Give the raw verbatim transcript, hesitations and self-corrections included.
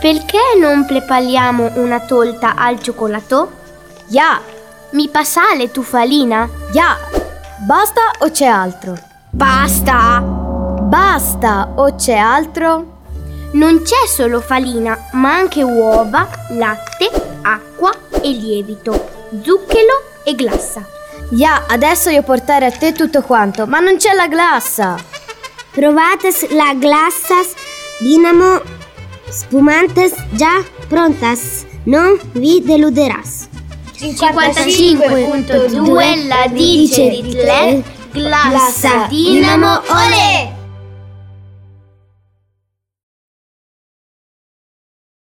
Perché non prepariamo una torta al cioccolato? Ja, Mi passa le tu farina? ja. Basta o c'è altro? Basta! Basta o c'è altro? Non c'è solo farina, ma anche uova, latte, acqua e lievito, zucchero e glassa. Ja, adesso io portare a te tutto quanto, ma non c'è la glassa. Provates la glassas, dinamo spumantes già prontas, non vi deluderas. cinquantacinque punto due la dice di Tle, glassa dinamo, olè!